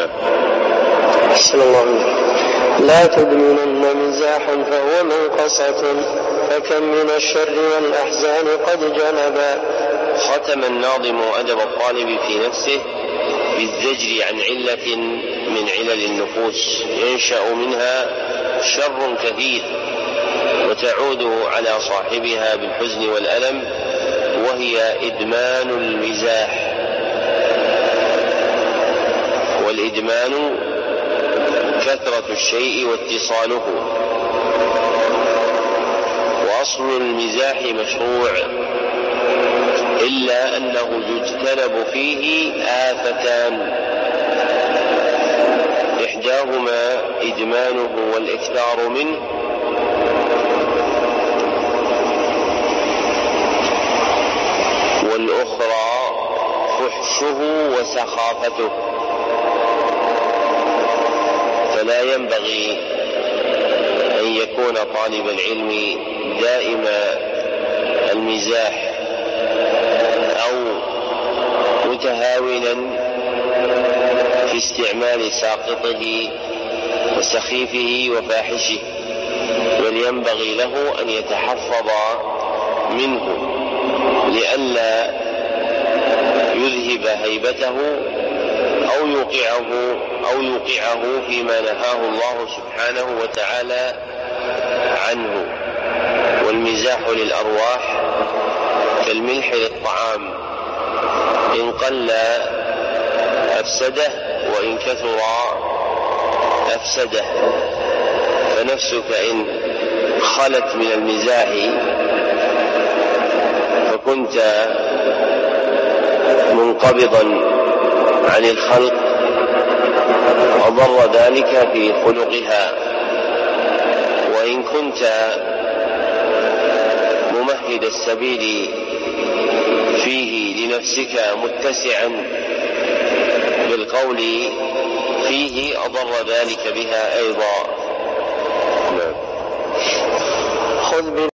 نعم. أحسن الله عليك. لا تدمنن مزاحا فهو منقصة، فكم من الشر والأحزان قد جلبا. ختم الناظم أدب الطالب في نفسه بالزجر عن علة من علل النفوس ينشأ منها شر كثير وتعود على صاحبها بالحزن والألم، وهي إدمان المزاح. والإدمان كثرة الشيء واتصاله، وأصل المزاح مشروع، إلا أنه يجتنب فيه آفتان، إحداهما إدمانه والإكثار منه، والأخرى فحشه وسخافته. فلا ينبغي أن يكون طالب العلم دائم المزاح أو متهاونا في استعمال ساقطه وسخيفه وفاحشه، بل ينبغي له أن يتحفظ منه لئلا يذهب هيبته أو يوقعه فيما نهاه الله سبحانه وتعالى عنه. والمزاح للأرواح كالملح للطعام، إن قل أفسده وإن كثر أفسده. فنفسك إن خلت من المزاح فكنت منقبضا عن الخلق وضر ذلك في خلقها، وإن كنت ممهد السبيل فيه لنفسك متسعا بالقول فيه أضر ذلك بها أيضا. خذ